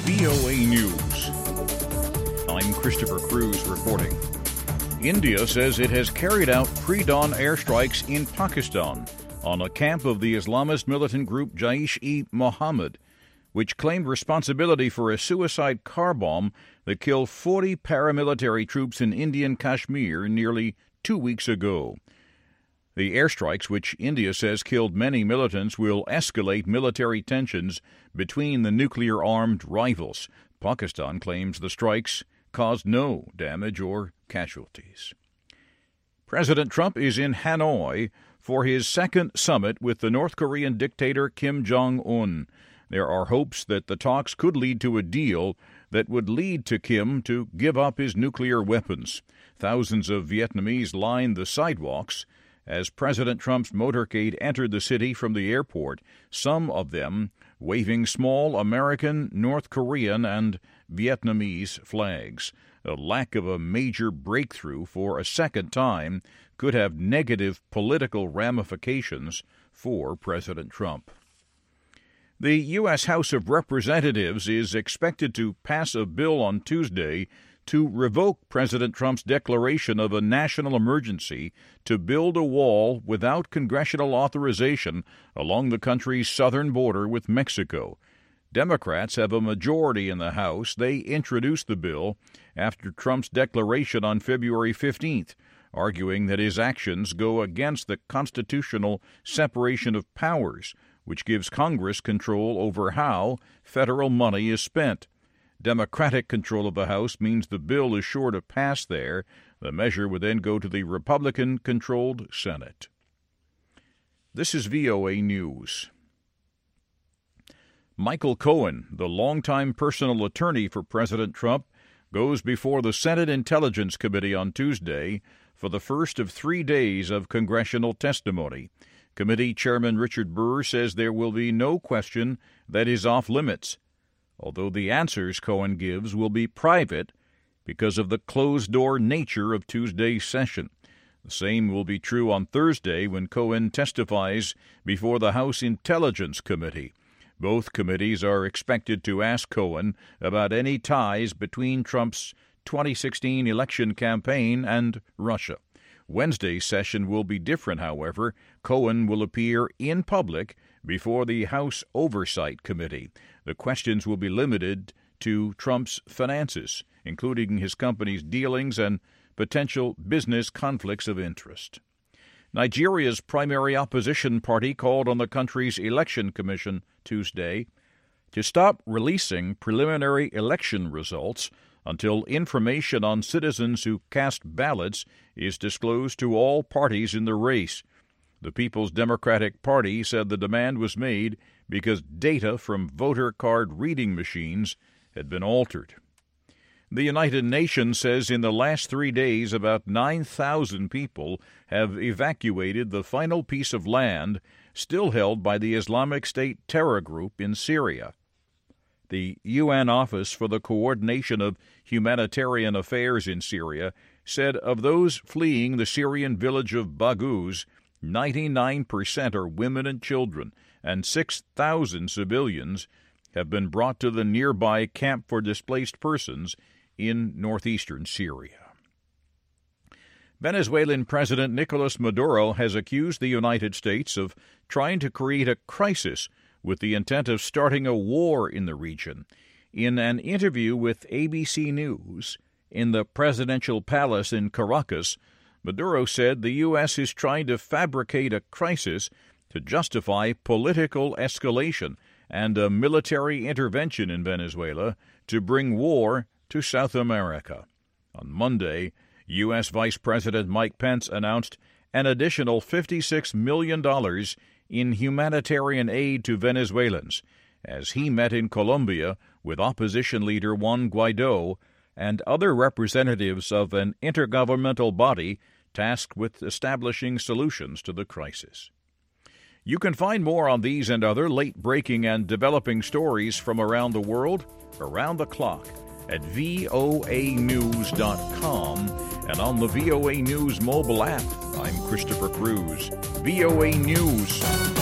VOA News. I'm Christopher Cruz reporting. India says it has carried out pre-dawn airstrikes in Pakistan on a camp of the Islamist militant group Jaish-e-Mohammed, which claimed responsibility for a suicide car bomb that killed 40 paramilitary troops in Indian Kashmir nearly 2 weeks ago. The airstrikes, which India says killed many militants, will escalate military tensions between the nuclear-armed rivals. Pakistan claims the strikes caused no damage or casualties. President Trump is in Hanoi for his second summit with the North Korean dictator Kim Jong-un. There are hopes that the talks could lead to a deal that would lead to Kim to give up his nuclear weapons. Thousands of Vietnamese lined the sidewalks as President Trump's motorcade entered the city from the airport, some of them waving small American, North Korean, and Vietnamese flags. A lack of a major breakthrough for a second time could have negative political ramifications for President Trump. The U.S. House of Representatives is expected to pass a bill on Tuesday to revoke President Trump's declaration of a national emergency to build a wall without congressional authorization along the country's southern border with Mexico. Democrats have a majority in the House. They introduced the bill after Trump's declaration on February 15th, arguing that his actions go against the constitutional separation of powers, which gives Congress control over how federal money is spent. Democratic control of the House means the bill is sure to pass there. The measure would then go to the Republican-controlled Senate. This is VOA News. Michael Cohen, the longtime personal attorney for President Trump, goes before the Senate Intelligence Committee on Tuesday for the first of 3 days of congressional testimony. Committee Chairman Richard Burr says there will be no question that is off limits, although the answers Cohen gives will be private because of the closed-door nature of Tuesday's session. The same will be true on Thursday when Cohen testifies before the House Intelligence Committee. Both committees are expected to ask Cohen about any ties between Trump's 2016 election campaign and Russia. Wednesday's session will be different, however. Cohen will appear in public before the House Oversight Committee. The questions will be limited to Trump's finances, including his company's dealings and potential business conflicts of interest. Nigeria's primary opposition party called on the country's election commission Tuesday to stop releasing preliminary election results until information on citizens who cast ballots is disclosed to all parties in the race. The People's Democratic Party said the demand was made because data from voter card reading machines had been altered. The United Nations says in the last 3 days about 9,000 people have evacuated the final piece of land still held by the Islamic State terror group in Syria. The UN Office for the Coordination of Humanitarian Affairs in Syria said of those fleeing the Syrian village of Baghouz, 99% are women and children, and 6,000 civilians have been brought to the nearby camp for displaced persons in northeastern Syria. Venezuelan President Nicolas Maduro has accused the United States of trying to create a crisis with the intent of starting a war in the region. In an interview with ABC News in the presidential palace in Caracas, Maduro said the U.S. is trying to fabricate a crisis to justify political escalation and a military intervention in Venezuela to bring war to South America. On Monday, U.S. Vice President Mike Pence announced an additional $56 million in humanitarian aid to Venezuelans as he met in Colombia with opposition leader Juan Guaido and other representatives of an intergovernmental body tasked with establishing solutions to the crisis. You can find more on these and other late-breaking and developing stories from around the world, around the clock, at voanews.com and on the VOA News mobile app. I'm Christopher Cruz. VOA News.